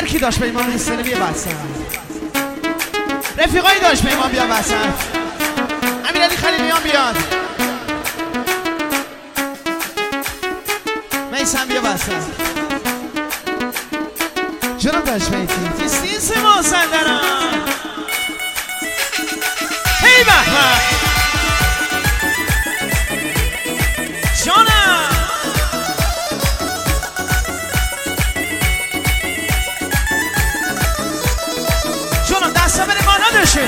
کی داشت به امام حسینی بیا وسط، رفیقایی داشت به امام بیا وسط، امیرعلی خلیلیان بیاد، میسم بیا وسط، جناب داشت بیتی تیستیس مازندران هی بحمد جانم جانم دستا بره بالا داشته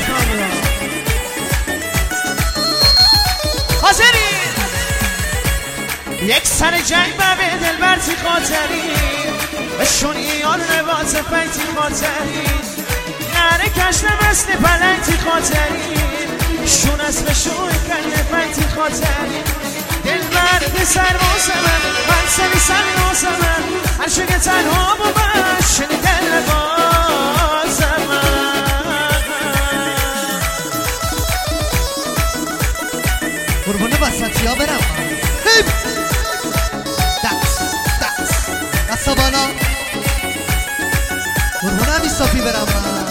حاضری یک سر جنگ به دل برتی خاطری بشونی آن رواز پیتی خاطری نره کشت مثل پلنگتی خاطری شون اسم شوی کنه پیتی خاطری دل مرد سر من سمی سمی من هر شگه تنها با من شنی دل باز من قربونه وسطی ها برم دست بالا قربونه همی صافی برم من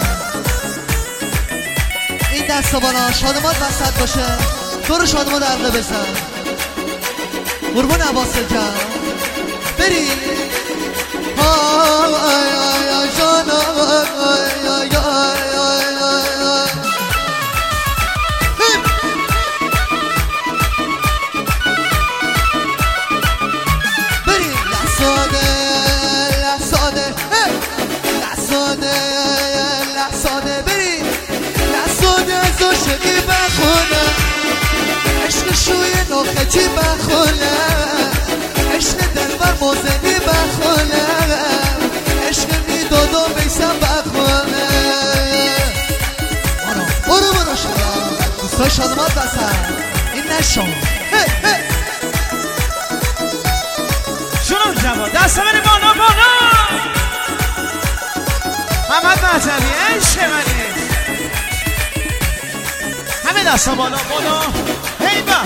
این دست بالا شادمات وسط باشه تو رو شادمات عرقه بزن قربون عباسل جان بری آی جانم بری لحظاده بری لحظاده از عاشقی بخونه عشق شوی نختی بخونه عشق دلبر موزنی بخونه عشق میداد و بیسم بخونه برو شما دوستای شادمات بسن این نشون شنو جواد دستا بره بالا محمد مهتبی عشق منی همه دستا بالا هی به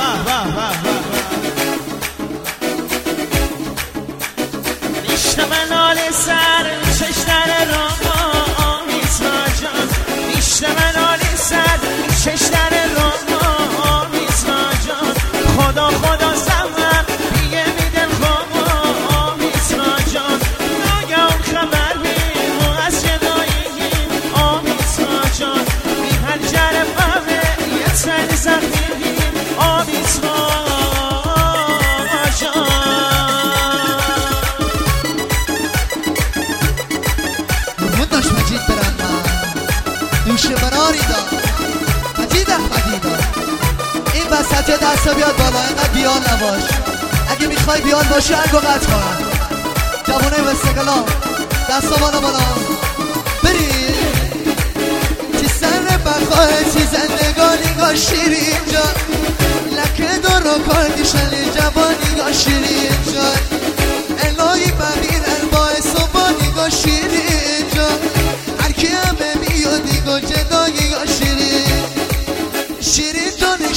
نیشت من آل سر چشتر راما میزما جان نیشت من آل سر چشتر راما میزما جان خدا زمان بیه میدن خواه میزما جان ناگهان خبر بیمو از جدایی آمیزما جان بی پنجره بابه یه سر زخمی آمیزما جان مجید برم من دوشه براری دار مجید احمدی دار این وسط دستا بیاد بالا اینقدر بیان نباش اگه میخوای بیان باشی هنگو قطع کن جوانه وستقلال دستا بالا بری چی سر بخواه چی زندگانی گا شیرین جان لکه دارو کردی شلی جوانی گا شیرین جان الهی ببین البای صبانی گا شیرین جان هرکی همه میادی گا جدایی گا شیرین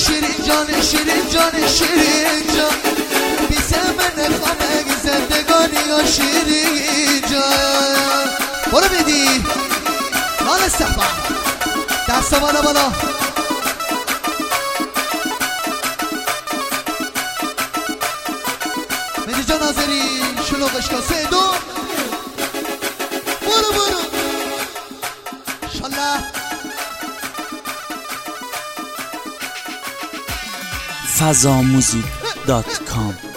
جان بیسه من نخوام اگه زندگانی گا شیرین جان برو بیدی نال استقبال دستا بالا مهدی جان ناظری شلوغش کن 3 2 برو انشالله fazamuzik.com